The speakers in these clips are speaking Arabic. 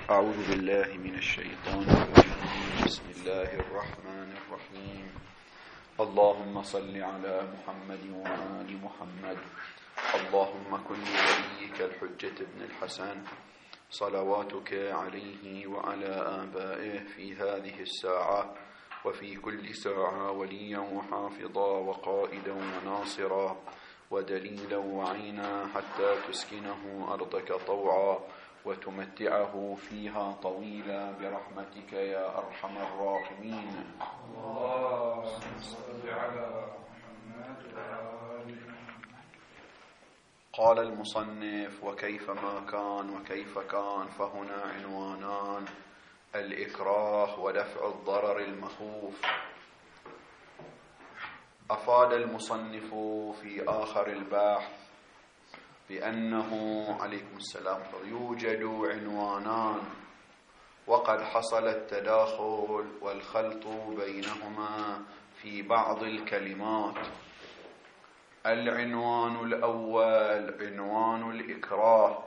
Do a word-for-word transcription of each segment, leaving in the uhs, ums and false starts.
أعوذ بالله من الشيطان الرجيم. بسم الله الرحمن الرحيم. اللهم صل على محمد وآل محمد. اللهم كن لوليك الحجة ابن الحسن صلواتك عليه وعلى آبائه في هذه الساعة وفي كل ساعة وليا وحافظا وقائدا وناصرا ودليلا وعينا حتى تسكنه أرضك طوعا وتمتعه فيها طويلا برحمتك يا أرحم الراحمين. اللهم صل على محمد وآل محمد. قال المصنف: وكيف ما كان وكيف كان، فهنا عنوانان: الإكراه ودفع الضرر المخوف. أفاد المصنف في آخر البحث بأنه عليكم السلام يوجد عنوانان وقد حصل التداخل والخلط بينهما في بعض الكلمات. العنوان الأول عنوان الإكراه،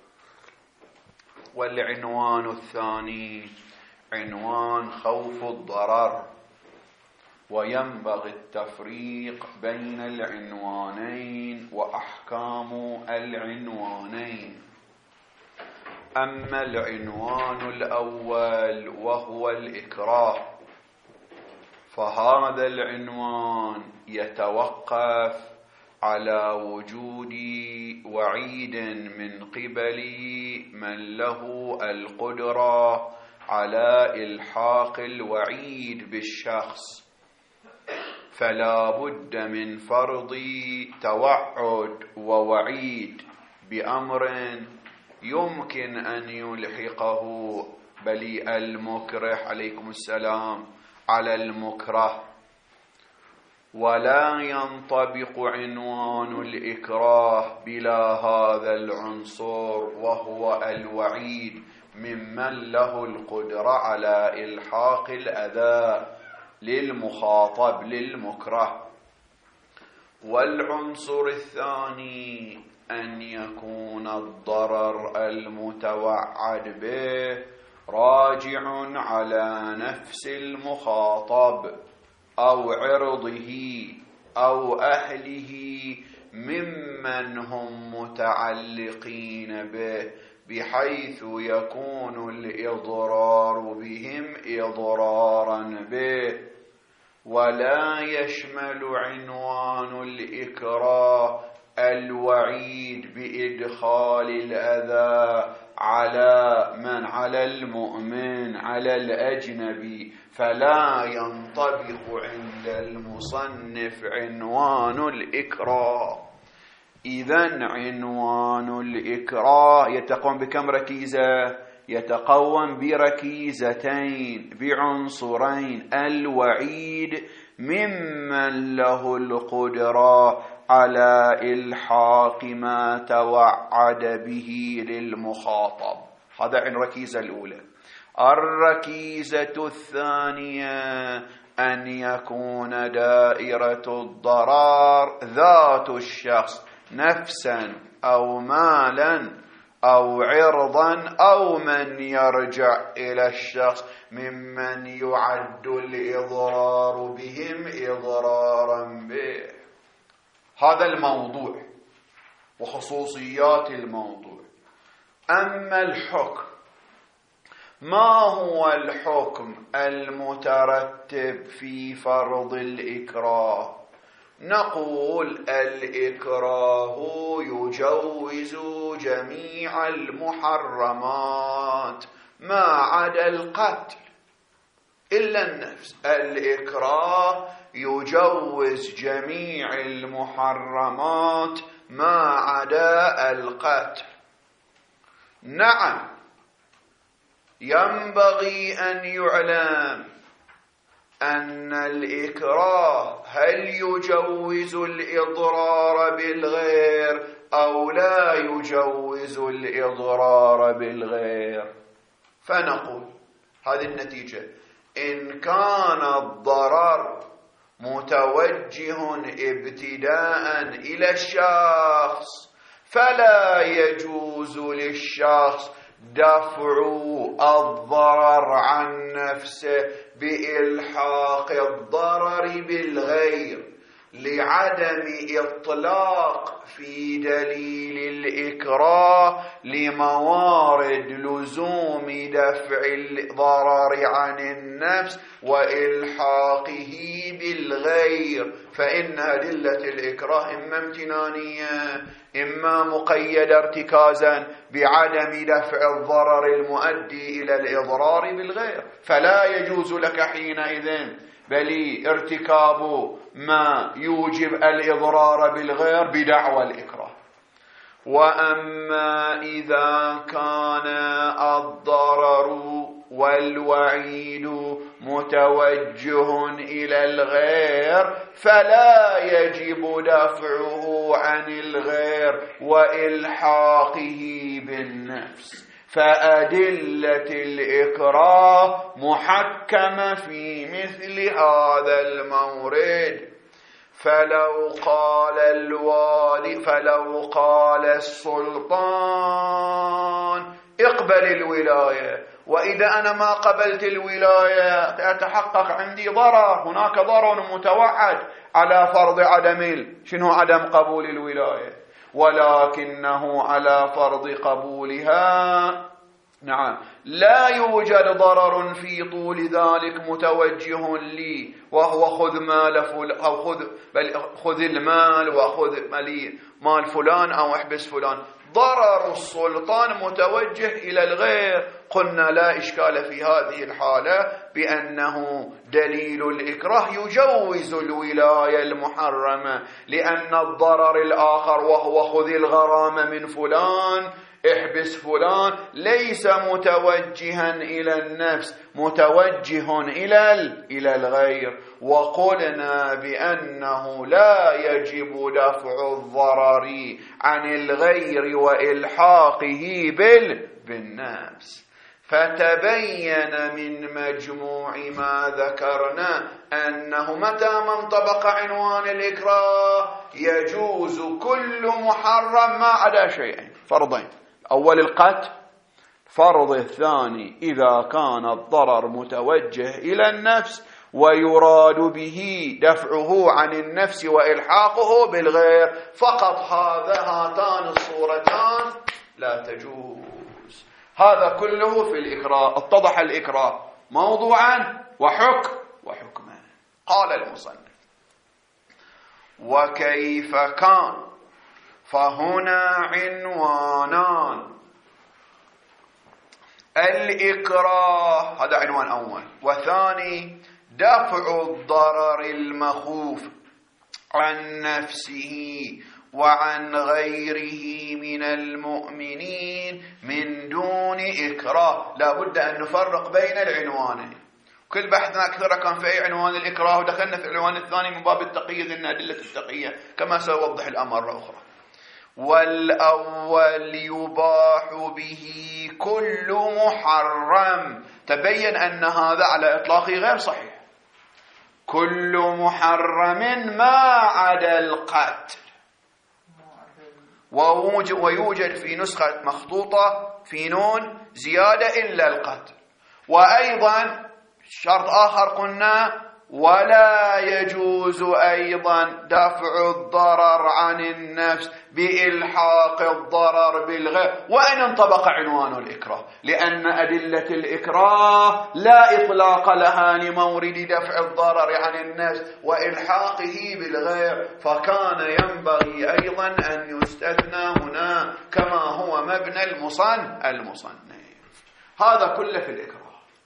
والعنوان الثاني عنوان خوف الضرر، وينبغي التفريق بين العنوانين وأحكام العنوانين. أما العنوان الأول وهو الإكراه، فهذا العنوان يتوقف على وجود وعيد من قبل من له القدرة على إلحاق الوعيد بالشخص، فلا بد من فرض توعد ووعيد بأمر يمكن أن يلحقه بل المكره عليكم السلام على المكره. ولا ينطبق عنوان الإكراه بلا هذا العنصر وهو الوعيد ممن له القدرة على إلحاق الأذى للمخاطب للمكره. والعنصر الثاني أن يكون الضرر المتوعد به راجع على نفس المخاطب أو عرضه أو أهله ممن هم متعلقين به، بحيث يكون الإضرار بهم إضرارا به. ولا يشمل عنوان الإكراه الوعيد بإدخال الأذى على من على المؤمن على الأجنبي، فلا ينطبق عند المصنف عنوان الإكراه. إذن عنوان الإكراه يتقوم بكم ركيزة؟ يتقوم بركيزتين بعنصرين: الوعيد ممن له القدرة على إلحاق ما توعد به للمخاطب. هذا عن الركيزة الأولى. الركيزة الثانية أن يكون دائرة الضرر ذات الشخص نفسا أو مالا أو عرضا أو من يرجع إلى الشخص ممن يعد الإضرار بهم إضرارا به. هذا الموضوع وخصوصيات الموضوع. أما الحكم، ما هو الحكم المترتب في فرض الإكراه؟ نقول الإكراه يجوز جميع المحرمات ما عدا القتل إلا النفس. الإكراه يجوز جميع المحرمات ما عدا القتل. نعم، ينبغي أن يعلم أن الإكراه هل يجوز الإضرار بالغير أو لا يجوز الإضرار بالغير. فنقول هذه النتيجة: إن كان الضرر متوجه ابتداء إلى الشخص فلا يجوز للشخص دفع الضرر عن نفسه بإلحاق الضرر بالغير، لعدم إطلاق في دليل الإكراه لموارد لزوم دفع الضرر عن النفس وإلحاقه بالغير. فإن أدلة الإكراه إما امتنانية إما مقيدة ارتكازا بعدم دفع الضرر المؤدي إلى الإضرار بالغير، فلا يجوز لك حينئذ بل ارتكاب ما يوجب الإضرار بالغير بدعوى الإكراه. وأما إذا كان الضرر والوعيد متوجه إلى الغير فلا يجب دفعه عن الغير وإلحاقه بالنفس. فأدلة الإكراه محكمة في مثل هذا المورد. فلو قال الوالي فلو قال السلطان اقبل الولاية، وإذا أنا ما قبلت الولاية يتحقق عندي ضرر، هناك ضرر متوعد على فرض عدم شنو عدم قبول الولاية، ولكنه على فرض قبولها نعم لا يوجد ضرر في طول ذلك متوجه لي، وهو خذ مال فلان أو خذ بل خذ المال وخذ مال فلان أو احبس فلان. ضرر السلطان متوجه إلى الغير، قلنا لا إشكال في هذه الحالة بأنه دليل الإكراه يجوز الولاية المحرمة، لأن الضرر الآخر وهو خذ الغرامة من فلان احبس فلان ليس متوجها إلى النفس، متوجه إلى إلى الغير. وقلنا بأنه لا يجب دفع الضرر عن الغير وإلحاقه بال بالنفس. فتبين من مجموع ما ذكرنا أنه متى ما انطبق عنوان الإكراه يجوز كل محرم ما عدا شيئين، فرضين: أول القتل، فرض الثاني إذا كان الضرر متوجه إلى النفس ويراد به دفعه عن النفس وإلحاقه بالغير فقط. هذا هاتان الصورتان لا تجوز. هذا كله في الإكراه. اتضح الإكراه موضوعا وحكم وحكما. قال المصنف: وكيف كان؟ فهنا عنوانان: الإكراه هذا عنوان أول، وثاني دفع الضرر المخوف عن نفسه وعن غيره من المؤمنين من دون إكراه. لا بد أن نفرق بين العنوانين. كل بحثنا أكثر كان في أي عنوان الإكراه، ودخلنا في العنوان الثاني من باب التقية لأن أدلة التقية كما سأوضح الأمر مرة أخرى. والأول يباح به كل محرم. تبين أن هذا على إطلاقه غير صحيح. كل محرم ما عدا القتل، ويوجد في نسخة مخطوطة في نون زيادة إلا القتل. وأيضا شرط آخر قلنا: ولا يجوز أيضا دفع الضرر عن النفس بإلحاق الضرر بالغير وإن انطبق عنوان الإكراه، لأن أدلة الإكراه لا إطلاق لها لمورد دفع الضرر عن النفس وإلحاقه بالغير، فكان ينبغي أيضا أن يستثنى هنا كما هو مبنى المصنف المصنف. هذا كله في الإكراه.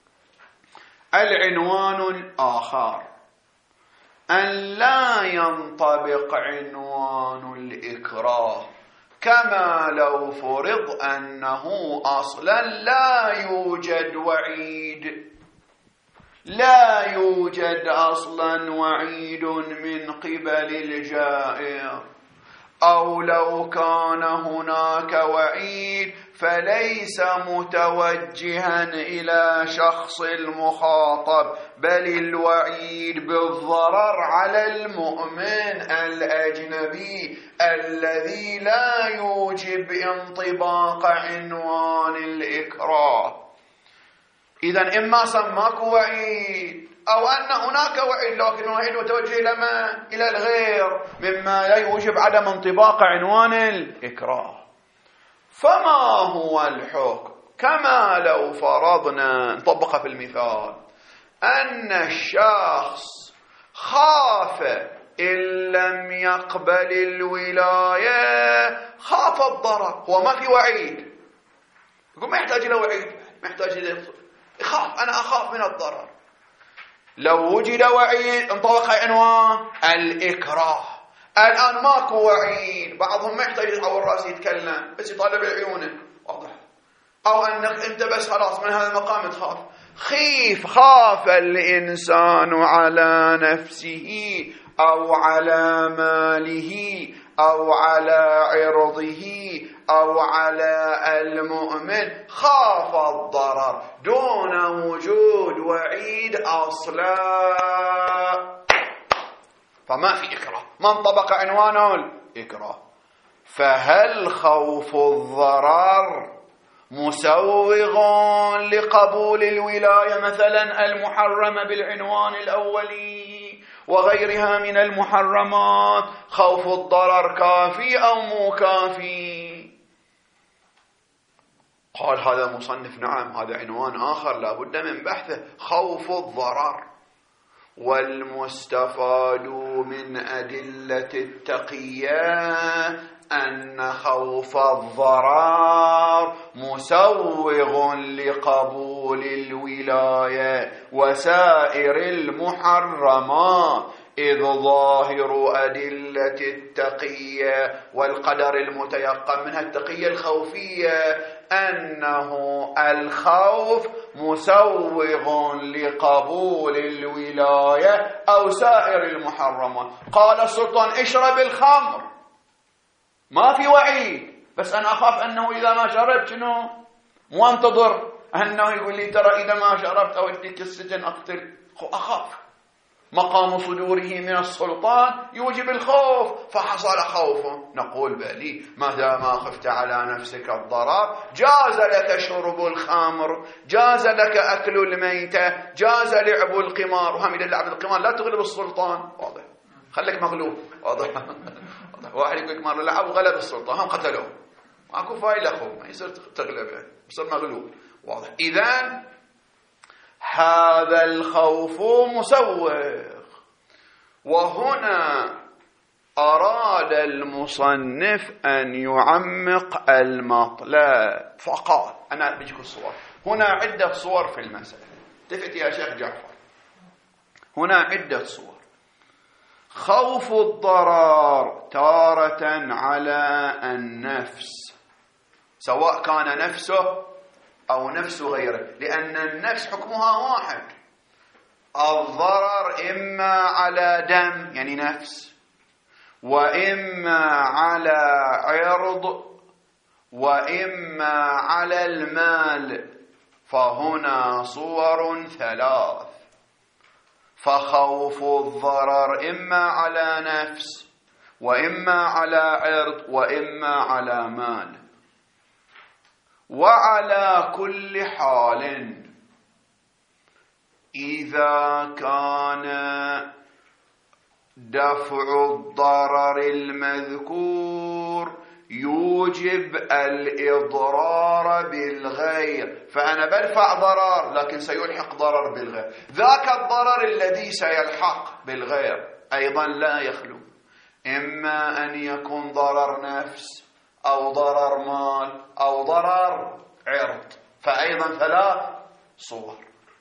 العنوان الآخر: أن لا ينطبق عنوان الإكراه كما لو فرض أنه أصلا لا يوجد وعيد، لا يوجد أصلا وعيد من قبل الجائر، أو لو كان هناك وعيد فليس متوجها إلى شخص المخاطب، بل الوعيد بالضرر على المؤمن الأجنبي الذي لا يوجب انطباق عنوان الإكراه. إذن إما سماك وعيد أو أن هناك وعيد، لكن الوعيد متوجه إلى ما؟ إلى الغير مما لا يوجب عدم انطباق عنوان الإكراه. فما هو الحكم؟ كما لو فرضنا نطبقها في المثال أن الشخص خاف إن لم يقبل الولاية، خاف الضرر، هو ما في وعيد، يقول ما يحتاج إلى وعيد، ما يحتاج إلى يخاف، أنا أخاف من الضرر. لو وجد وعيد انطبق عنوان الإكراه. الآن ماكو وعيد، بعضهم ما يحتاج يحول راسه يتكلم، بس يطالب عيونه، واضح. أو أنك أنت بس خلاص من هذا المقام تخاف. خيف خاف الإنسان على نفسه أو على ماله أو على عرضه أو على المؤمن، خاف الضرر دون وجود وعيد أصلا، فما في إكراه، ما انطبق عنوان الإكراه. فهل خوف الضرر مسوغ لقبول الولاية مثلا المحرمة بالعنوان الأولي وغيرها من المحرمات؟ خوف الضرر كافي أو مو كافي؟ قال هذا مصنف نعم، هذا عنوان آخر لا بد من بحثه، خوف الضرر. والمستفاد من أدلة التقية أن خوف الضرر مسوغ لقبول الولاية وسائر المحرمات، إذ ظاهر أدلة التقية والقدر المتيقن منها التقية الخوفية أنه الخوف مسوغ لقبول الولاية أو سائر المحرمات. قال السلطان اشرب الخمر، ما في وعيد، بس أنا أخاف أنه إذا ما شربت شنو؟ مو أنتظر أنه يقول لي ترى إذا ما شربت أوديك السجن أقتل، أخاف. مقام صدوره من السلطان يوجب الخوف، فحصل خوف. نقول بلي ما دام خفت على نفسك الضرر جاز لك شرب الخمر، جاز لك أكل الميتة، جاز لعب القمار. وهم إذا لعب القمار لا تغلب السلطان، واضح، خليك مغلوب، واضح. واحد يقول لك مرة لعب وغلب السلطان، هم قتلوه، ماكو فايدة أخوه، ما يصير تغلبه، يصير مغلوب، واضح. إذن هذا الخوف مسوغ. وهنا أراد المصنف أن يعمق المطلب فقال، أنا بيجيكم الصور هنا، عدة صور في المسألة، تفت يا شيخ جعفر، هنا عدة صور. خوف الضرر تارة على النفس، سواء كان نفسه أو نفس غيره، لأن النفس حكمها واحد. الضرر إما على دم يعني نفس، وإما على عرض، وإما على المال، فهنا صور ثلاث. فخوف الضرر إما على نفس، وإما على عرض، وإما على مال. وعلى كل حال إذا كان دفع الضرر المذكور يوجب الإضرار بالغير، فأنا بدفع ضرر لكن سيلحق ضرر بالغير، ذاك الضرر الذي سيلحق بالغير أيضا لا يخلو، إما أن يكون ضرر نفس أو ضرر مال أو ضرر عرض، فأيضا ثلاث صور.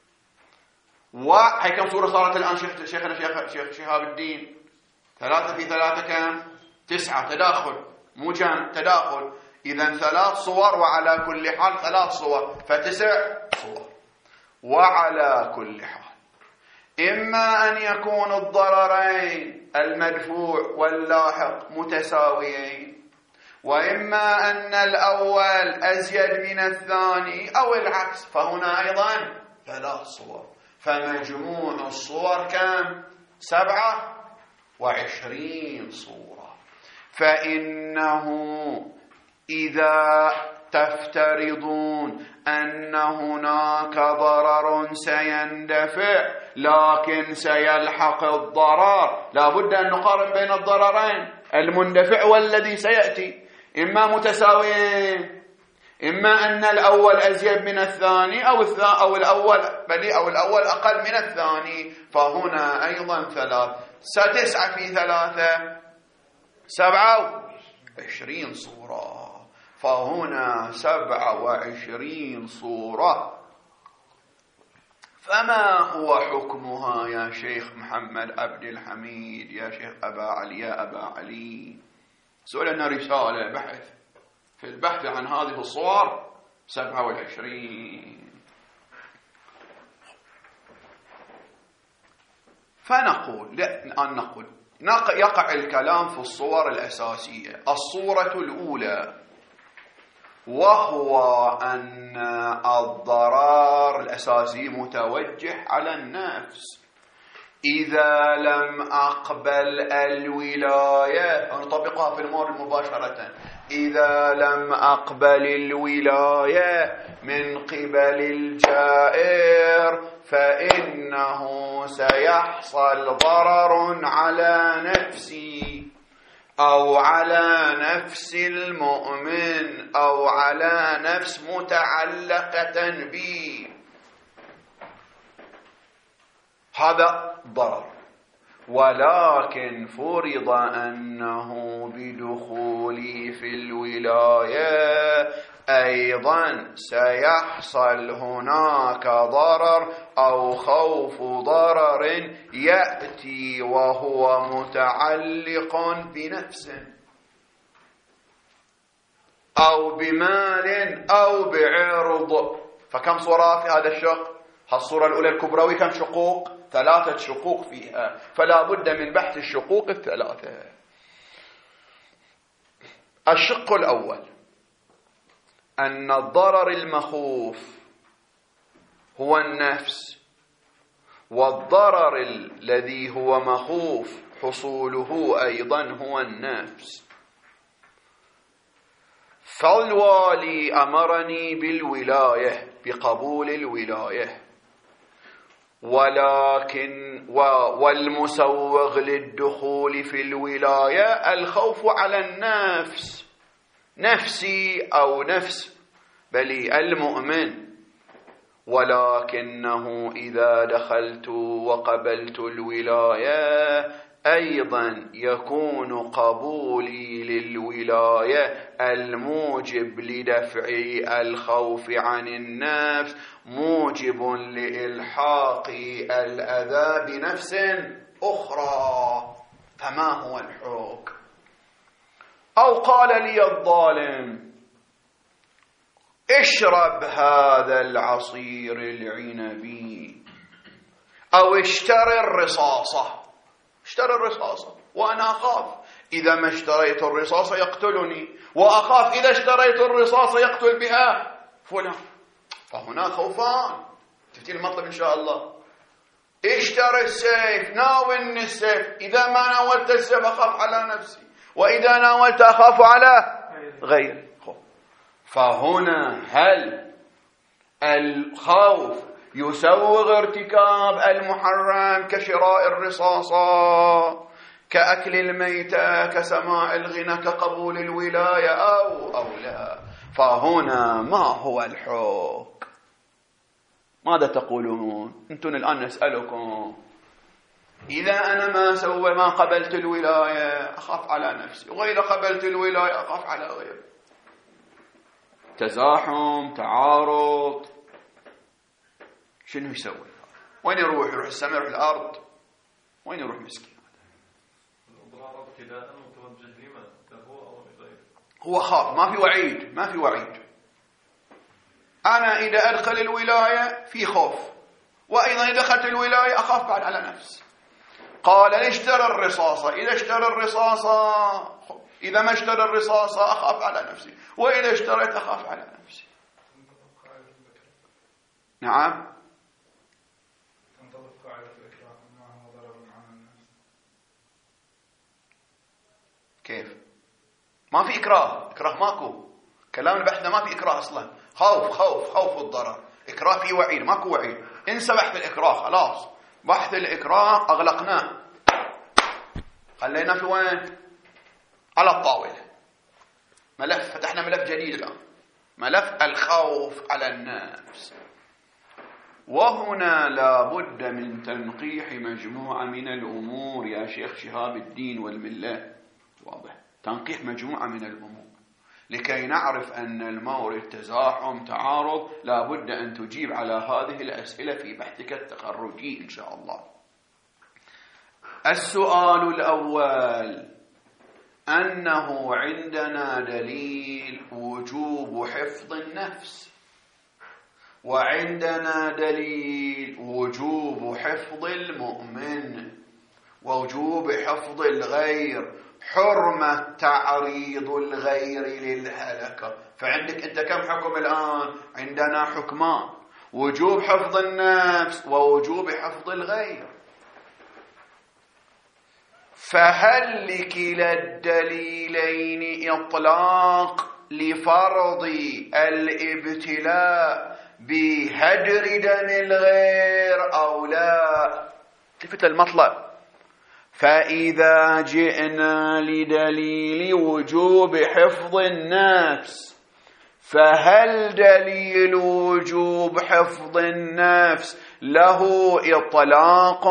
وهي كم صورة صارت الآن شيخنا شيخ شيخ شهاب الدين؟ ثلاثة في ثلاثة كم؟ تسعة، تداخل مو جمع، تداخل. إذن ثلاث صور، وعلى كل حال ثلاث صور، فتسع صور. وعلى كل حال إما أن يكون الضررين المدفوع واللاحق متساويين، وإما أن الأول أزيد من الثاني أو العكس، فهنا أيضا ثلاث صور، فمجموع الصور كم؟ سبعة وعشرين صورة. فإنه إذا تفترضون أن هناك ضرر سيندفع لكن سيلحق الضرر، لا بد أن نقارن بين الضررين المندفع والذي سيأتي، إما متساويين، إما أن الأول أزيد من الثاني أو أو الأول بل أو الأول أقل من الثاني، فهنا أيضا ثلاث، ستسعة في ثلاثة سبعة وعشرين صورة، فهنا سبعة وعشرين صورة. فما هو حكمها يا شيخ محمد عبد الحميد، يا شيخ أبا علي، يا أبا علي؟ سؤالنا رسالة بحث في البحث عن هذه الصور سبعة وعشرين. فنقول الآن نقول يقع الكلام في الصور الأساسية. الصورة الأولى وهو أن الضرر الأساسي متوجه على النفس. إذا لم أقبل الولاية، نطبقها في المور مباشرة، إذا لم أقبل الولاية من قبل الجائر فإنه سيحصل ضرر على نفسي أو على نفس المؤمن أو على نفس متعلقة بي، هذا ضرر. ولكن فرض أنه بدخولي في الولاية أيضا سيحصل هناك ضرر أو خوف ضرر يأتي وهو متعلق بنفسه أو بمال أو بعرض. فكم صورة في هذا الشق؟ الصورة الأولى الكبروي كم شقوق؟ ثلاثة شقوق فيها، فلا بد من بحث الشقوق الثلاثة. الشق الأول أن الضرر المخوف هو النفس، والضرر الذي هو مخوف حصوله أيضا هو النفس. فالوالي أمرني بالولاية، بقبول الولاية، ولكن والمسوغ للدخول في الولاية الخوف على النفس، نفسي أو نفس بل المؤمن. ولكنه إذا دخلت وقبلت الولاية أيضا يكون قبولي للولاية الموجب لدفع الخوف عن النفس موجب لإلحاق الأذى بنفس أخرى. فما هو الحكم؟ أو قال لي الظالم اشرب هذا العصير العنبي، أو اشتري الرصاصة، اشتري الرصاصة، وأنا أخاف إذا ما اشتريت الرصاصة يقتلني، وأخاف إذا اشتريت الرصاصة يقتل بها فلان، فهنا خوفان. تفتي المطلب إن شاء الله. اشتري السيف، ناولني السيف، إذا ما ناولت السيف أخاف على نفسي، وإذا ناولت أخاف على غيري. فهنا هل الخوف يسوغ ارتكاب المحرم كشراء الرصاصة، كأكل الميتة، كسماع الغنى، كقبول الولاية، أو أو لا؟ فهنا ما هو الحكم؟ ماذا تقولون؟ أنتم الآن نسألكم. إذا أنا ما سوى ما قبلت الولاية أخاف على نفسي، وإذا قبلت الولاية أخاف على غيري. تزاحم، تعارض، شنو يسوي؟ وين يروح؟ يروح السماء، يروح الأرض، وين يروح مسكين؟ الإضرار ابتداء متوجه لمن؟ له أو لغيره؟ هو خاف، ما في وعيد، ما في وعيد. أنا إذا أدخل الولاية في خوف، وأيضا إذا دخلت الولاية أخاف بعد على نفسي. قال اشترى الرصاصة، إذا اشترى الرصاصة، إذا ما اشترى الرصاصة أخاف على نفسي، وإذا اشتريت أخاف على نفسي. نعم. تنطبق قاعدة الإكراه ما هو ضرر على النفس. كيف؟ ما في إكراه، إكراه ماكو. كلام البحث ما في إكراه أصلا. خوف خوف خوف الضرر. إكراه في وعيد، ماكو وعيد. انسى بحث الإكراه، خلاص. بحث الإكراه أغلقناه، خلينا في وين؟ على الطاولة. ملف، فتحنا ملف جديد الآن، ملف الخوف على النفس. وهنا لا بد من تنقيح مجموعة من الأمور يا شيخ شهاب الدين والملة. واضح، تنقيح مجموعة من الأمور لكي نعرف أن المورد تزاحم تعارض. لا بد أن تجيب على هذه الأسئلة في بحثك التخرجي إن شاء الله. السؤال الأول: أنه عندنا دليل وجوب حفظ النفس، وعندنا دليل وجوب حفظ المؤمن، ووجوب حفظ الغير، حرمة تعريض الغير للهلكة. فعندك أنت كم حكم الآن؟ عندنا حكمان: وجوب حفظ النفس ووجوب حفظ الغير. فهل لكلا الدليلين إطلاق لفرض الابتلاء بهدر دم الغير أو لا؟ التفت المطلب. فإذا جئنا لدليل وجوب حفظ النفس، فهل دليل وجوب حفظ النفس له إطلاق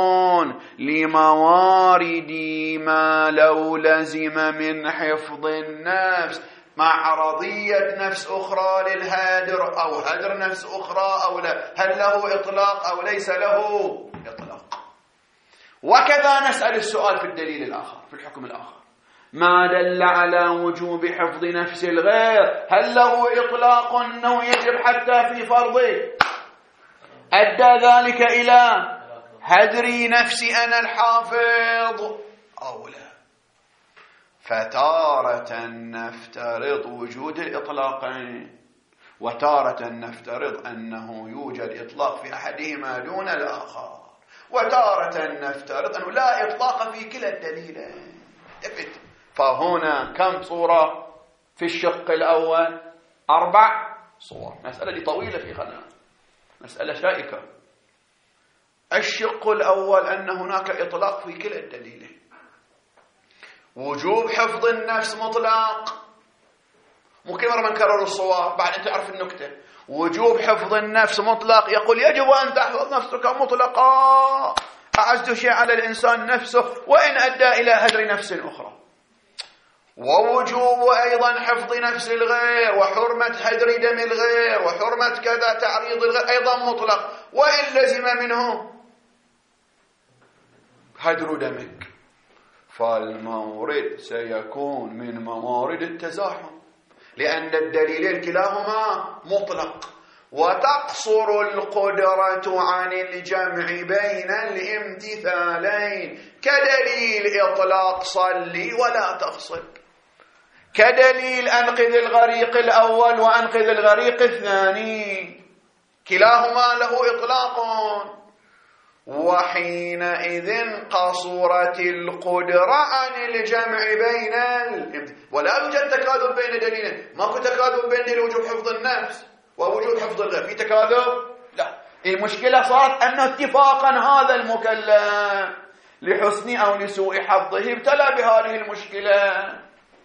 لموارد ما لو لزم من حفظ النفس مع عرضية نفس أخرى للهادر أو هدر نفس أخرى أو لا؟ هل له إطلاق أو ليس له إطلاق؟ وكذا نسأل السؤال في الدليل الآخر، في الحكم الآخر: ما دل على وجوب حفظ نفس الغير هل له إطلاق أنه يجب حتى في فرضه؟ أدى ذلك إلى هدر نفسي أنا الحافظ أو لا؟ فتارة نفترض وجود الإطلاقين، وتارة نفترض أنه يوجد إطلاق في أحدهما دون الآخر، وتارة نفترض أنه لا إطلاق في كلا الدليلين. فهنا كم صورة في الشق الأول؟ أربع صور. مسألة دي طويلة في خلال، مسألة شائكة. الشق الأول أن هناك إطلاق في كلا الدليلين. وجوب حفظ النفس مطلق، ممكن مرة من كرر الصور بعد أن تعرف النكتة. وجوب حفظ النفس مطلق، يقول يجب أن تحفظ نفسك مطلقا، أعز شيء على الإنسان نفسه وإن أدى إلى هدر نفس أخرى. ووجوب أيضا حفظ نفس الغير وحرمة هدر دم الغير وحرمة كذا تعريض الغير أيضا مطلق، وإن لزم منه هدر دمك. فالمورد سيكون من موارد التزاحم، لأن الدليلين كلاهما مطلق، وتقصر القدرة عن الجمع بين الامتثالين، كدليل إطلاق صلي ولا تفصل، كدليل أنقذ الغريق الأول وأنقذ الغريق الثاني، كلاهما له إطلاق. وحينئذ قصرت القدرة عن الجمع بين الامتثالين، ولا يوجد تكاذب بين دليلين. ماكو تكاذب بين دليل وجوب حفظ النفس ووجوب حفظ الغير، في تكاذب؟ لا. المشكلة صارت أن اتفاقا هذا المكلف لحسن أو لسوء حظه ابتلى بهذه المشكلة،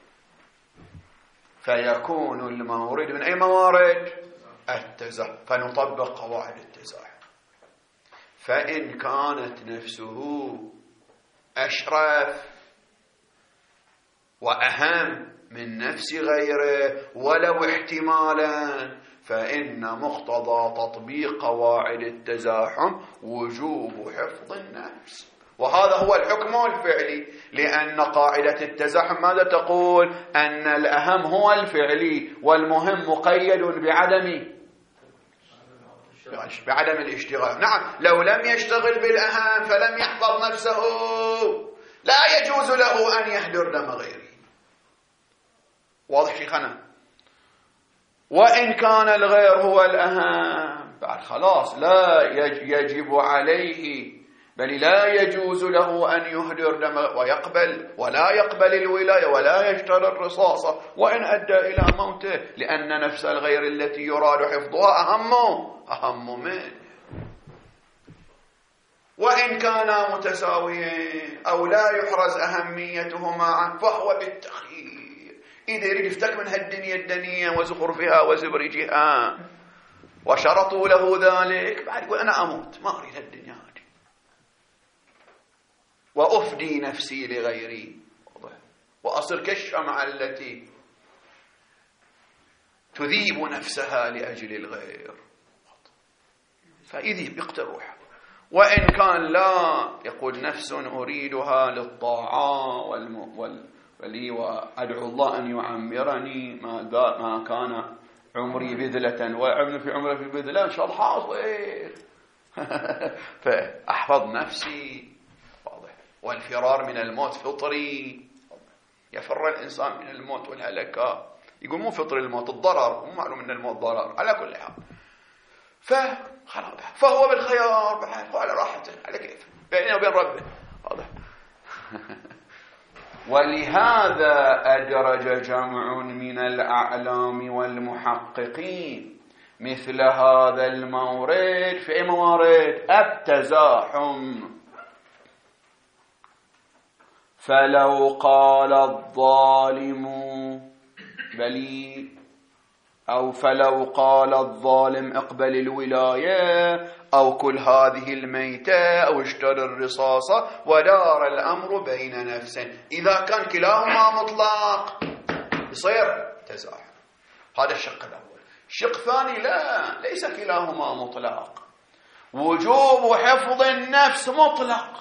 فيكون المورد من أي موارد؟ التزاحم. فنطبق قواعد التزاحم. فإن كانت نفسه أشرف وأهم من نفس غيره ولو احتمالا، فإن مقتضى تطبيق قواعد التزاحم وجوب حفظ النفس، وهذا هو الحكم الفعلي. لأن قاعدة التزاحم ماذا تقول؟ أن الأهم هو الفعلي والمهم مقيد بعدم بعدم الاشتغال. نعم، لو لم يشتغل بالأهم فلم يحفظ نفسه لا يجوز له أن يهدر دم غيره. واضح شيخنا؟ وإن كان الغير هو الأهم بعد خلاص لا يجب عليه، بل لا يجوز له أن يهدر دم ويقبل ولا يقبل الولاية ولا يشتري الرصاصة وإن أدى إلى موته، لأن نفس الغير التي يراد حفظها أهم أهم منه. وإن كانا متساويين أو لا يحرز أهميتهما عنه فهو بالتخيير. إذا يريد يفتك من هالدنيا الدنيا وزخرفها وزبرجها وشرطوا له ذلك، بعد يقول أنا أموت ما أريد هالدنيا هذه وأفدي نفسي لغيري وأصير كالشمعة التي تذيب نفسها لأجل الغير، فإذ يقتل روحه. وإن كان لا يقول نفس أريدها للطاعة ولي وأدعو الله أن يعمرني ما, ما كان عمري بذلة وعمري في عمري في بذلة إن شاء الله حاضر فأحفظ نفسي. واضح. والفرار من الموت فطري، يفر الإنسان من الموت والهلكة. يقول مو فطر الموت الضرر، مو معلوم أن الموت ضرر على كل حال. فخلاص فهو بالخيار على راحته على كيف بينه وبين ربه. واضح. ولهذا أدرج جمع من الأعلام والمحققين مثل هذا المورد في موارد التزاحم. فلو قال الظالم بلي أو فلو قال الظالم اقبل الولاية أو كل هذه الميتة أو اشتري الرصاصة ودار الأمر بين نفسين، إذا كان كلاهما مطلق يصير تزاحم. هذا الشق الأول. الشق الثاني لا، ليس كلاهما مطلق. وجوب حفظ النفس مطلق،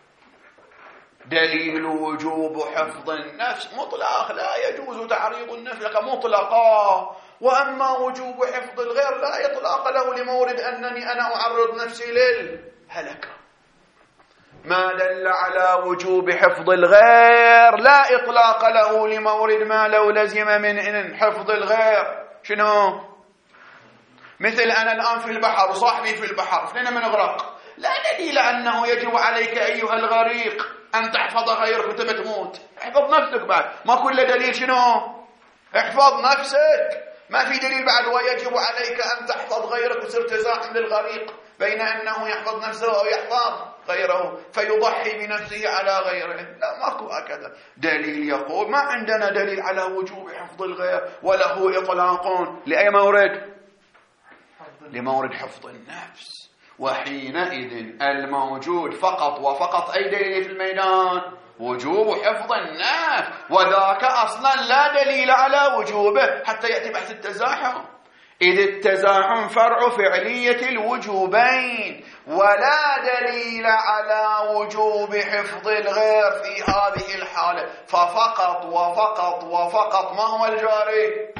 دليل وجوب حفظ النفس مطلق، لا يجوز تعريض النفس لك مطلقا. وأما وجوب حفظ الغير لا إطلاق له لمورد أنني أنا أعرض نفسي للهلكة. ما دل على وجوب حفظ الغير لا إطلاق له لمورد ما لو لزم من حفظ الغير. شنو؟ مثل أنا الآن في البحر وصاحبي في البحر فلنا من أغرق، لا دليل أنه يجب عليك أيها الغريق أن تحفظ غيرك وأنت بتموت. احفظ نفسك بعد، ما كل دليل شنو؟ احفظ نفسك. ما في دليل بعد ويجب عليك أن تحفظ غيرك وتصير تزاحم للغريق بين أنه يحفظ نفسه أو يحفظ غيره فيضحي بنفسه على غيره. لا، ماكو هكذا دليل يقول. ما عندنا دليل على وجوب حفظ الغير وله إطلاق. لأي مورد؟ لمورد حفظ النفس. وحينئذ الموجود فقط وفقط أي دليل في الميدان؟ وجوب حفظ النفس، وذاك أصلا لا دليل على وجوبه حتى يأتي بحث التزاحم، إذ التزاحم فرع فعلية الوجوبين، ولا دليل على وجوب حفظ الغير في هذه الحالة. ففقط وفقط وفقط ما هو الجاري؟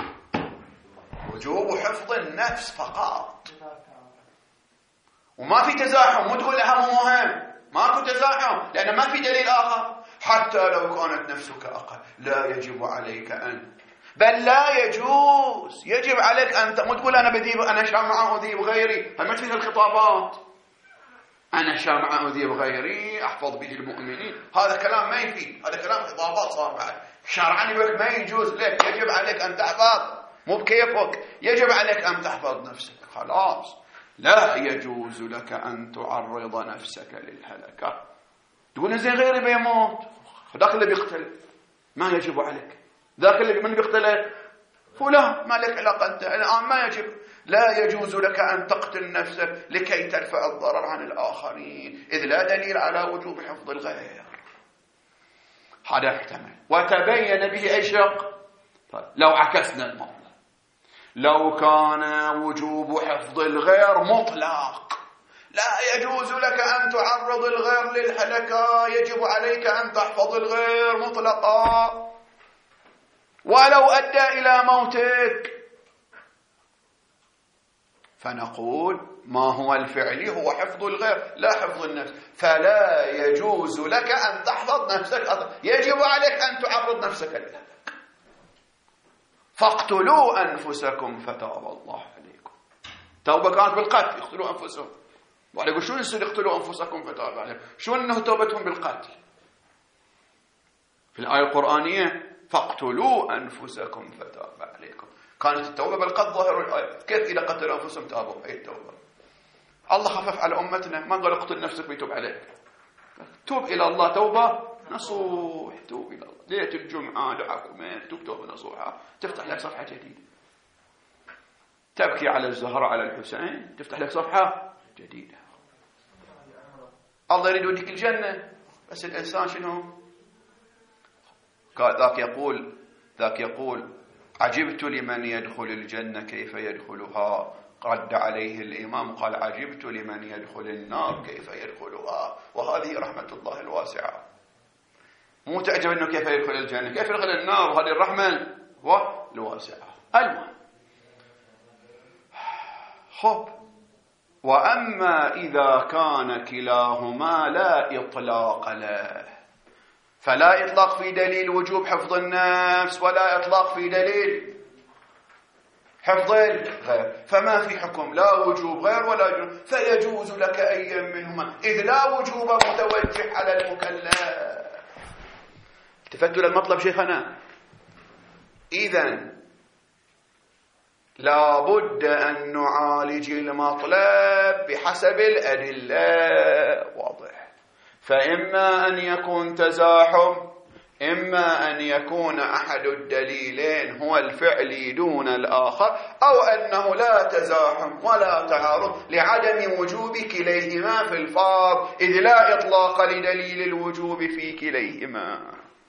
وجوب حفظ النفس فقط، وما في تزاحم. مو تقول أهم مهم، ماكو تزاحم لأن ما في دليل آخر. حتى لو كانت نفسك أقل لا يجب عليك أن، بل لا يجوز، يجب عليك أن مو تقول أنا بذيب أنا شامعة أذيب غيري. ما فيها الخطابات أنا شامعة أذيب غيري أحفظ به المؤمنين، هذا كلام ما يفيد، هذا كلام خطابات صار بعد شرعا بك ما يجوز لك. يجب عليك أن تحفظ، مو بكيفك، يجب عليك أن تحفظ نفسك. خلاص لا يجوز لك أن تعرض نفسك للهلكة. تقول زين غيري بيموت، ذاك اللي بيقتل ما يجب عليك، ذاك اللي من بيقتله فلان ما لك علاقة أنت الآن ما يجب. لا يجوز لك أن تقتل نفسك لكي ترفع الضرر عن الآخرين، إذ لا دليل على وجوب حفظ الغير. هذا احتمل. وتبين به أي شق. طيب لو عكسنا الموضوع، لو كان وجوب حفظ الغير مطلق، لا يجوز لك أن تعرض الغير للهلكة، يجب عليك أن تحفظ الغير مطلقا ولو أدى إلى موتك، فنقول ما هو الفعلي هو حفظ الغير لا حفظ النفس، فلا يجوز لك أن تحفظ نفسك، يجب عليك أن تعرض نفسك لذلك. فاقتلوا أنفسكم فتاب الله عليكم. توبة كانت بالقتل، يقتلوا أنفسهم. وعلى يقول شو يصير يقتلوا أنفسكم فتاب عليكم؟ شو أنه توبتهم بالقتل؟ في الآية القرآنية فاقتلوا أنفسكم فتاب عليكم، كانت التوبة بالقتل ظاهر الآية. كيف إذا قتلوا أنفسهم تابوا؟ أي التوبة؟ الله خفف على أمتنا، ما قال اقتل نفسك ويتوب عليك. توب إلى الله توبة نصوح، توب إلى الله. ليلة الجمعة دعاكم توب توبة نصوحة، تفتح لك صفحة جديدة. تبكي على الزهراء على الحسين، تفتح لك صفحة جديدة. الله يريد يوديك الجنة، بس الإنسان شنو؟ قال ذاك يقول ذاك يقول عجبت لمن يدخل الجنة كيف يدخلها، رد عليه الإمام قال عجبت لمن يدخل النار كيف يدخلها. وهذه رحمة الله الواسعة. مو تعجب أنه كيف يدخل الجنة، كيف يدخل النار، وهذه الرحمة الواسعة. المهم خب، وأما إذا كان كلاهما لا إطلاق له، فلا إطلاق في دليل وجوب حفظ النفس ولا إطلاق في دليل حفظ الغير، فما في حكم لا وجوب غير ولا جنوب، فيجوز لك أي منهما، إذ لا وجوب متوجه على المكلف. التفتوا للمطلب شيخنا. إذن لا بد أن نعالج المطلب بحسب الأدلة. واضح. فإما أن يكون تزاحم، إما أن يكون أحد الدليلين هو الفعلي دون الآخر، أو أنه لا تزاحم ولا تعارض لعدم وجوب كليهما في الفرض، إذ لا إطلاق لدليل الوجوب في كليهما.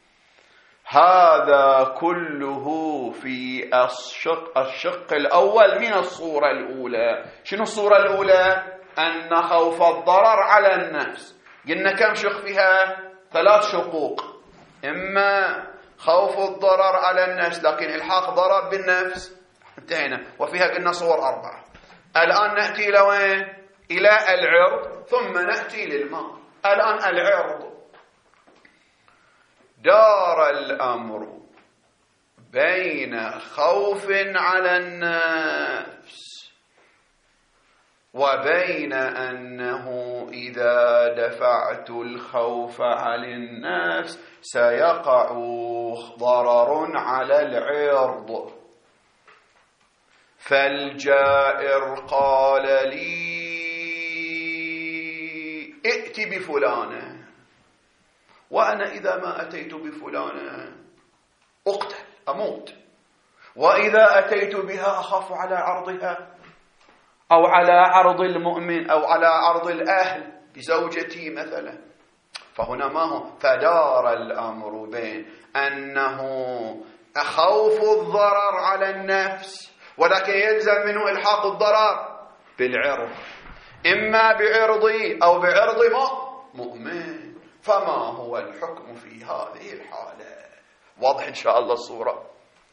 هذا كله في الشق, الشق الأول من الصورة الأولى. شنو الصورة الأولى؟ أن خوف الضرر على النفس. قلنا كم شق فيها؟ ثلاث شقوق. إما خوف الضرر على النفس لكن إلحاق ضرر بالنفس، انتهينا، وفيها قلنا صور أربعة. الآن نأتي إلى وين؟ إلى العرض، ثم نأتي للمال. الآن العرض. دار الأمر بين خوف على النفس وبين أنه إذا دفعت الخوف عن النفس سيقع ضرر على العرض. فالجائر قال لي ائت بفلانة، وأنا إذا ما أتيت بفلانة أقتل أموت، وإذا أتيت بها أخاف على عرضها أو على عرض المؤمن أو على عرض الأهل بزوجتي مثلا. فهنا ما هو؟ فدار الأمر بين أنه خوف الضرر على النفس، ولكن يلزم منه إلحاق الضرر بالعرض، إما بعرضي أو بعرض مؤمن. فما هو الحكم في هذه الحالة؟ واضح إن شاء الله الصورة.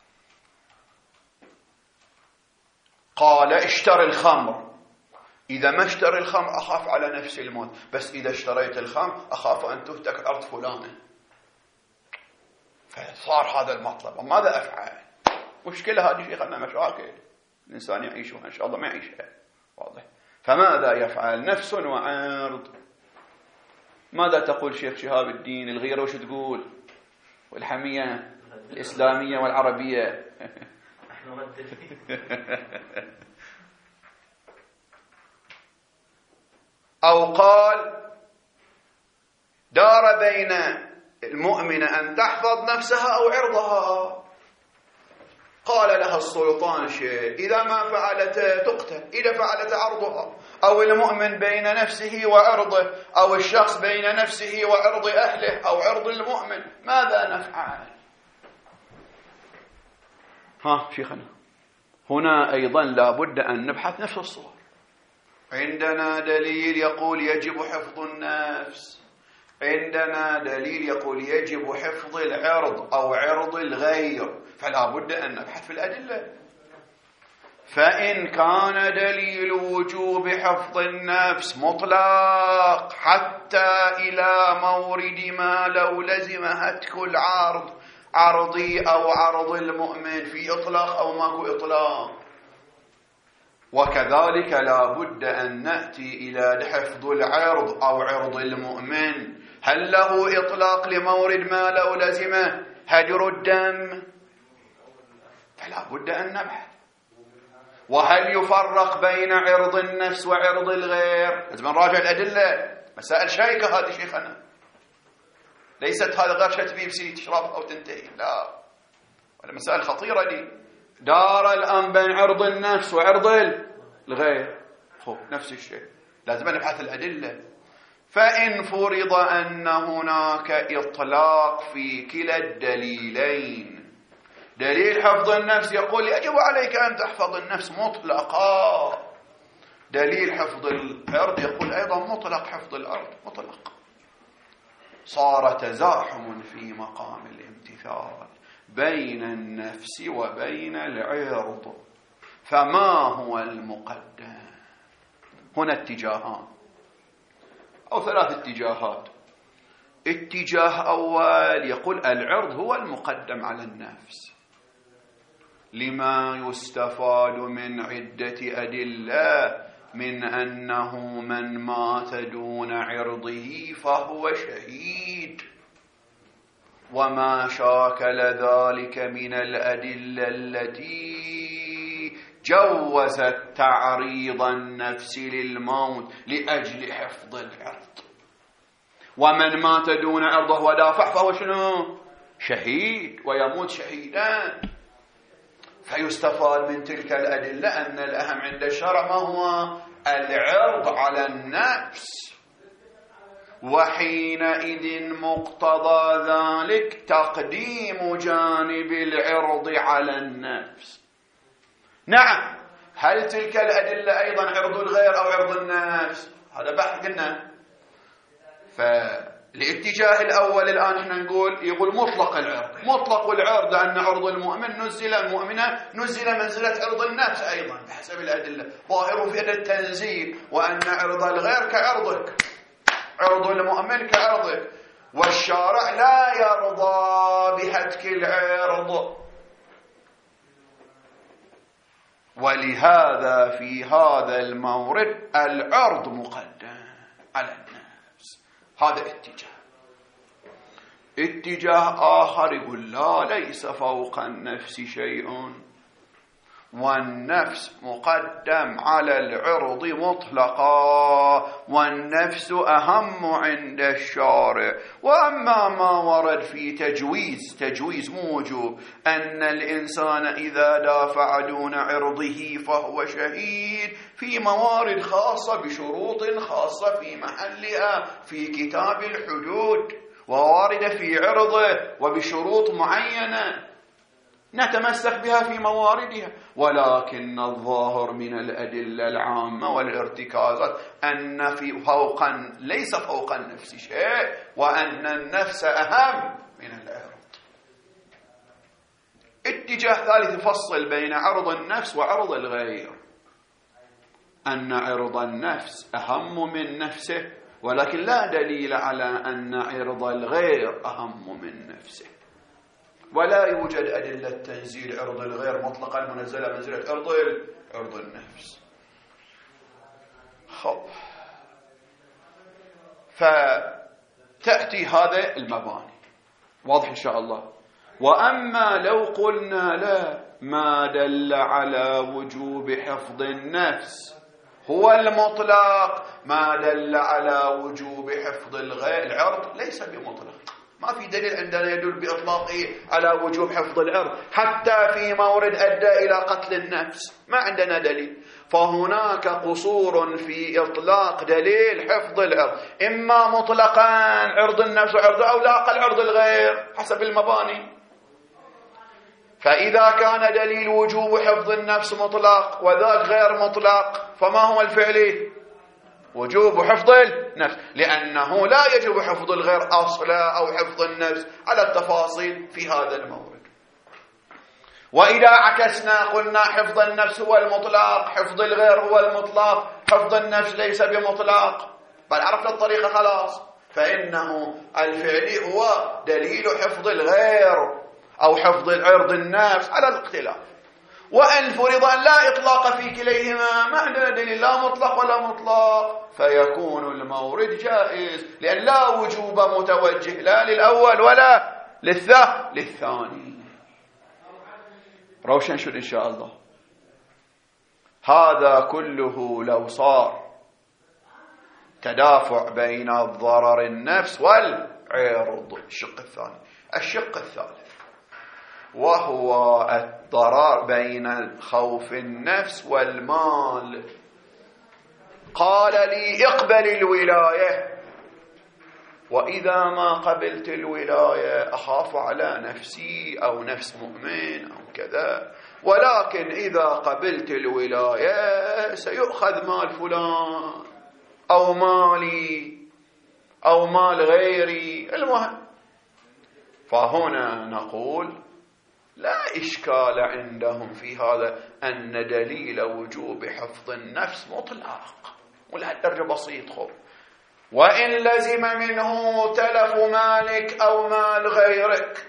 قال اشتري الخمر، إذا ما اشتري الخمر أخاف على نفسي الموت، بس إذا اشتريت الخمر أخاف أن تهتك أرض فلانة. فصار هذا المطلب، وماذا أفعل؟ مشكلة هذه شيخنا، مشاكل الإنسان يعيشها إن شاء الله ما يعيشها. واضح. فماذا يفعل؟ نفس وعرض. ماذا تقول شيخ شهاب الدين؟ الغيرة وش تقول؟ والحمية الإسلامية والعربية. أو قال دار بين المؤمن أن تحفظ نفسها أو عرضها. قال لها السلطان شيء، إذا ما فعلت تقتل، إذا فعلت عرضها. أو المؤمن بين نفسه وعرضه، أو الشخص بين نفسه وعرض أهله أو عرض المؤمن، ماذا نفعل؟ ها شيخنا، هنا أيضا لابد أن نبحث نفس الصور. عندنا دليل يقول يجب حفظ النفس، عندنا دليل يقول يجب حفظ العرض أو عرض الغير، فلا بد أن نبحث في الأدلة. فإن كان دليل وجوب حفظ النفس مطلق حتى إلى مورد ما لو لزم هتك العرض عرضي أو عرض المؤمن، في إطلاق أو ماكو إطلاق. وكذلك لا بد أن نأتي إلى حفظ العرض أو عرض المؤمن، هل له إطلاق لمورد ما لو لزمه هدر الدم؟ فلا بد أن نبحث. وهل يفرق بين عرض النفس وعرض الغير؟ لازم نراجع الأدلة. مسائل شيكة هذه شيخنا، ليست هذا غرشة بيبسي تشرب أو تنتهي، لا، ولا مسائل خطيرة دي. دار الآن بين عرض النفس وعرض الغير، خب نفس الشيء، لازم نبحث الأدلة. فإن فرض أن هناك إطلاق في كلا الدليلين، دليل حفظ النفس يقول يجب عليك أن تحفظ النفس مطلقا، دليل حفظ العرض يقول أيضا مطلق حفظ العرض مطلق، صار تزاحم في مقام الامتثال بين النفس وبين العرض. فما هو المقدم؟ هنا اتجاهان أو ثلاث اتجاهات. اتجاه أول يقول العرض هو المقدم على النفس، لما يستفاد من عدة أدلة، من أنه من مات دون عرضه فهو شهيد، وما شاكل ذلك من الأدلة التي جوزت تعريض النفس للموت لأجل حفظ العرض. ومن مات دون عرضه ودافع فهو شنو؟ شهيد، ويموت شهيدا. فيستفاد من تلك الأدلة أن الأهم عند الشرع ما هو؟ العرض على النفس، وحينئذ مقتضى ذلك تقديم جانب العرض على النفس. نعم، هل تلك الأدلة أيضا عرض الغير أو عرض النفس؟ هذا بحث قلنا. فالاتجاه الأول الآن احنا نقول يقول مطلق العرض، مطلق العرض أن عرض المؤمن نزل المؤمنة نزل منزلة عرض النفس أيضا بحسب الأدلة، ظاهر في هذا التنزيل، وأن عرض الغير كعرضك، عرض المؤمن كعرضك، والشارع لا يرضى بهتك العرض. ولهذا في هذا المورد العرض مقدم على النفس. هذا اتجاه. اتجاه آخر يقول لا، ليس فوق النفس شيء، والنفس مقدم على العرض مطلقا، والنفس أهم عند الشارع. وأما ما ورد في تجويز، تجويز موجب، أن الإنسان إذا دافع دون عرضه فهو شهيد، في موارد خاصة بشروط خاصة في محلها في كتاب الحدود، وواردة في عرضه وبشروط معينة نتمسك بها في مواردها. ولكن الظاهر من الأدلة العامة والارتكازات أن في فوقا ليس فوق النفس شيء، وأن النفس أهم من العرض. اتجاه ثالث يفصل بين عرض النفس وعرض الغير، أن عرض النفس أهم من نفسه، ولكن لا دليل على أن عرض الغير أهم من نفسه. ولا يوجد أدلة تنزيل عرض الغير مطلقا منزلة منزلة عرض عرض النفس. خب، فتأتي هذا المباني واضح إن شاء الله. وأما لو قلنا لا، ما دل على وجوب حفظ النفس هو المطلق، ما دل على وجوب حفظ الغير العرض ليس بمطلق. ما في دليل عندنا يدل بإطلاقه على وجوب حفظ العرض، حتى في مورد أدى إلى قتل النفس ما عندنا دليل. فهناك قصور في إطلاق دليل حفظ العرض، إما مطلقا عرض النفس وعرض، أو لاقى العرض الغير حسب المباني. فإذا كان دليل وجوب حفظ النفس مطلق وذاك غير مطلق، فما هو الفعلي؟ وجوب حفظ النفس، لأنه لا يجب حفظ الغير أصلا أو حفظ النفس على التفاصيل في هذا المورد. وإذا عكسنا قلنا حفظ النفس هو المطلق، حفظ الغير هو المطلق، حفظ النفس ليس بمطلق. بل عرفنا الطريقة خلاص. فإنه الفعل هو دليل حفظ الغير أو حفظ العرض النفس على الاختلاف. وإن فرض أن لا إطلاق في كليهما، ما عندنا دليل لا مطلق ولا مطلق، فيكون المورد جائز، لأن لا وجوب متوجه لا للأول ولا للثاني. روشن شد إن شاء الله. هذا كله لو صار تدافع بين الضرر النفس والعرض. الشق الثاني، الشق الثالث وهو الضرر بين خوف النفس والمال. قال لي اقبل الولاية، وإذا ما قبلت الولاية أخاف على نفسي أو نفس مؤمن أو كذا، ولكن إذا قبلت الولاية سيؤخذ مال فلان أو مالي أو مال غيري، المهم. فهنا نقول لا إشكال عندهم في هذا أن دليل وجوب حفظ النفس مطلق، ولهالدرجة بسيط. خب وإن لزم منه تلف مالك أو مال غيرك.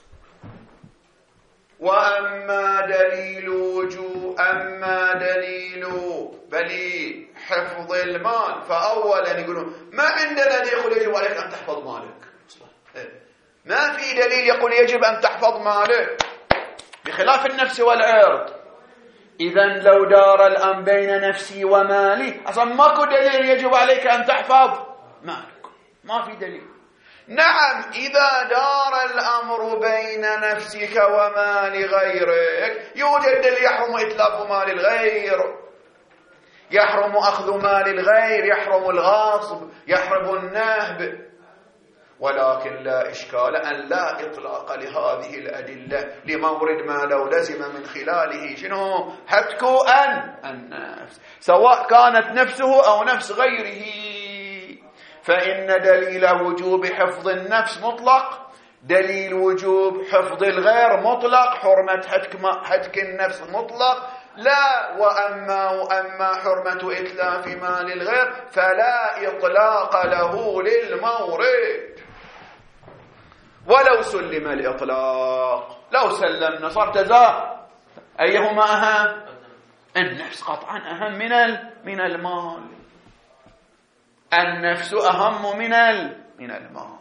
وأما دليل وجوب أما دليل بلي حفظ المال، فأولا يقولون ما عندنا دليل يقول يجب عليك أن تحفظ مالك، ما في دليل يقول يجب أن تحفظ مالك، بخلاف النفس والعرض. إذن لو دار الأمر بين نفسي ومالي أصلا ماكو دليل يجب عليك أن تحفظ مالك، ما في دليل. نعم إذا دار الأمر بين نفسك ومال غيرك يوجد دليل يحرم إتلاف مال الغير، يحرم أخذ مال الغير، يحرم الغاصب، يحرم النهب. ولكن لا إشكال أن لا إطلاق لهذه الأدلة لمورد ما لو لزم من خلاله شنو؟ هتك أن النفس، سواء كانت نفسه أو نفس غيره. فإن دليل وجوب حفظ النفس مطلق، دليل وجوب حفظ الغير مطلق، حرمة هتك النفس مطلق لا. وأما وأما حرمة إتلاف مال الغير فلا إطلاق له للمورد. ولو سلم الإطلاق، لو سلمنا صار تزاح، أيهما أهم؟ النفس قطعا أهم من من المال، النفس أهم من من المال.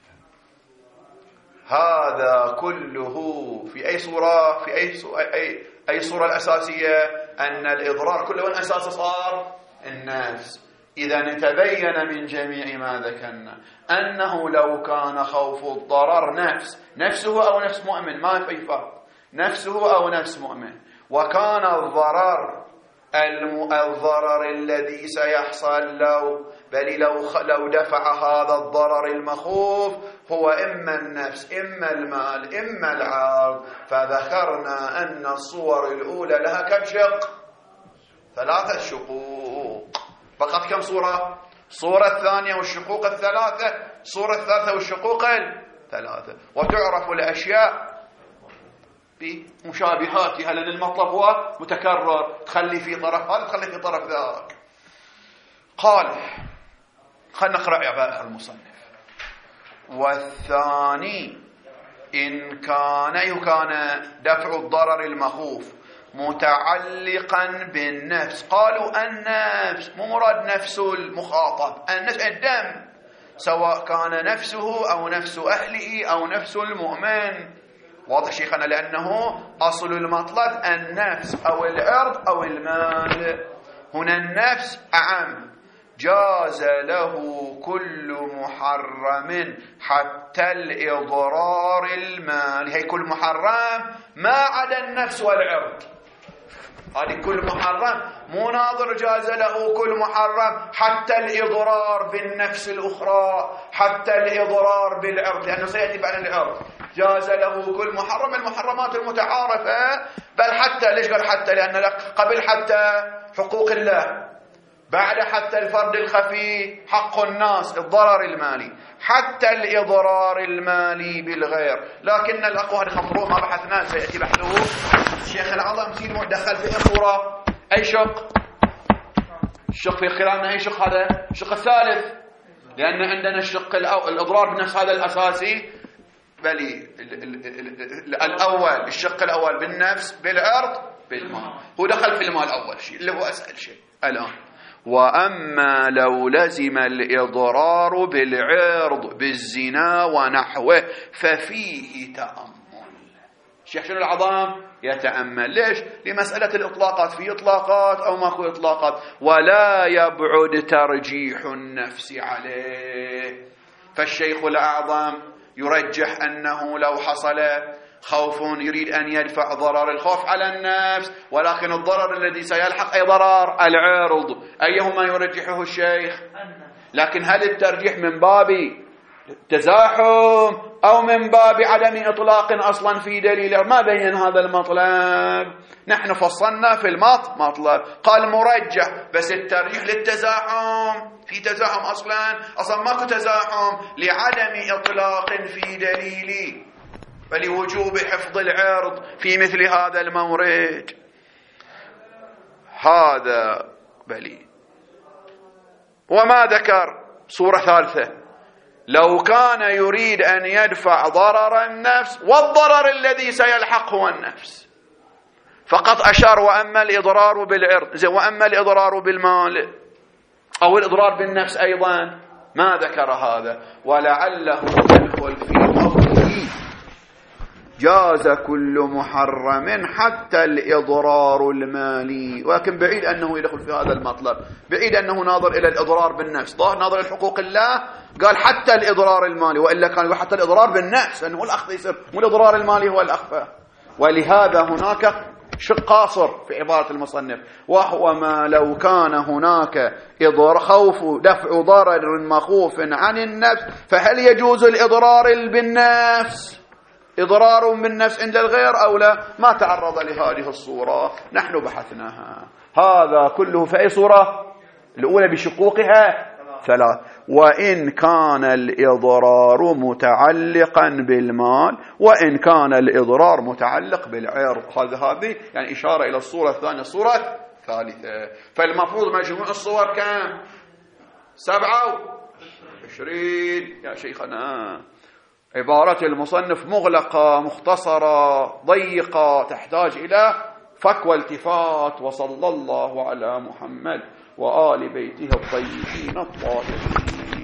هذا كله في أي صورة؟ في أي أي أي صورة الأساسية؟ أن الإضرار كله الأساس صار النفس. إذا تبين من جميع ما ذكرنا أنه لو كان خوف الضرر نفس نفسه أو نفس مؤمن، ما في فرق، نفسه أو نفس مؤمن، وكان الضرر الضرر الذي سيحصل لو بل لو لو دفع هذا الضرر المخوف هو إما النفس إما المال إما العرض. فذكرنا أن الصور الأولى لها كم شق؟ ثلاثة شقوق. فقط كم صورة؟ صورة الثانية والشقوق الثلاثة، صورة الثالثة والشقوق الثلاثة. وتعرف الأشياء بمشابهاتها، لأن المطلب هو متكرر، تخلي في طرف هذا تخلي في طرف ذاك. قال خلنا نقرأ عبارة المصنف. والثاني إن كان يكان دفع الضرر المخوف متعلقا بالنفس. قالوا النفس مو مراد نفس المخاطب، النفس الدم، سواء كان نفسه أو نفس أهله أو نفس المؤمن. واضح شيخنا؟ لأنه أصل المطلب النفس أو العرض أو المال. هنا النفس أعم، جاز له كل محرم حتى الإضرار المال. هي كل محرم ما عدا النفس والعرض، هذه كل محرم، مو ناظر جاز له كل محرم حتى الإضرار بالنفس الأخرى، حتى الإضرار بالعرض، لأنه سيأتي بعد العرض. جاز له كل محرم، المحرمات المتعارفة. بل حتى، ليش قال حتى؟ لأن قبل حتى حقوق الله، بعد حتى الفرد الخفي حق الناس الضرر المالي، حتى الإضرار المالي بالغير. لكن الأقوى هذا مفروض ما بحثناه، سيأتي بحثه. الشيخ العظم سينو دخل في صورة أي شق؟ الشق في خلالنا أي شق؟ هذا الشق الثالث، لأن عندنا الشق الإضرار بالنفس هذا الأساسي، بل الأول الشق الأول بالنفس بالعرض بالمال، هو دخل في المال أول شيء اللي هو أسهل شيء الآن. وأما لو لزم الإضرار بالعرض بالزنا ونحوه ففيه تأمل. الشيخ شنو العظام يتأمل ليش؟ لمسألة الإطلاقات، في إطلاقات أو ماكو إطلاقات، ولا يبعد ترجيح النفس عليه. فالشيخ الأعظم يرجح أنه لو حصل خوف يريد أن يدفع ضرر الخوف على النفس، ولكن الضرر الذي سيلحق أي ضرر؟ العرض. أيهما يرجحه الشيخ؟ لكن هل الترجيح من باب تزاحم أو من باب عدم إطلاق أصلا في دليل؟ ما بين هذا المطلب. نحن فصلنا في المطلب قال مرجح، بس الترجيح للتزاحم، في تزاحم أصلا أصلا ماكو تزاحم لعدم إطلاق في دليل، فلوجوب حفظ العرض في مثل هذا المورد. هذا بلي. وما ذكر صورة ثالثة، لو كان يريد أن يدفع ضرر النفس والضرر الذي سيلحق هو النفس، فقط أشار وأما الإضرار بالعرض وأما الإضرار بالمال أو الإضرار بالنفس أيضا ما ذكر هذا. ولعله يدخل في قوله جاز كل محرم حتى الإضرار المالي، ولكن بعيد أنه يدخل في هذا المطلب، بعيد أنه ناظر إلى الإضرار بالنفس، ظاهر ناظر إلى حقوق الله، قال حتى الإضرار المالي، وإلا كان يقول حتى الإضرار بالنفس، أنه الأخذ يصير مو الإضرار المالي هو الأخفى. ولهذا هناك شق قاصر في عبارة المصنف، وهو ما لو كان هناك إضرار خوف دفع ضرر مخوف عن النفس، فهل يجوز الإضرار بالنفس؟ إضرار بالنفس عند الغير أو لا؟ ما تعرض لهذه الصورة، نحن بحثناها. هذا كله في أي صورة؟ الأولى بشقوقها ثلاث. وإن كان الإضرار متعلقا بالمال وإن كان الإضرار متعلق بالعرض. هذا هذه يعني إشارة إلى الصورة الثانية الصورة الثالثة. فالمفروض مجموع الصور كم؟ سبعة وعشرين يا شيخنا. عبارة المصنف مغلقة مختصرة ضيقة تحتاج إلى فك والتفات. وصلى الله على محمد وآل بيته الطيبين الطاهرين.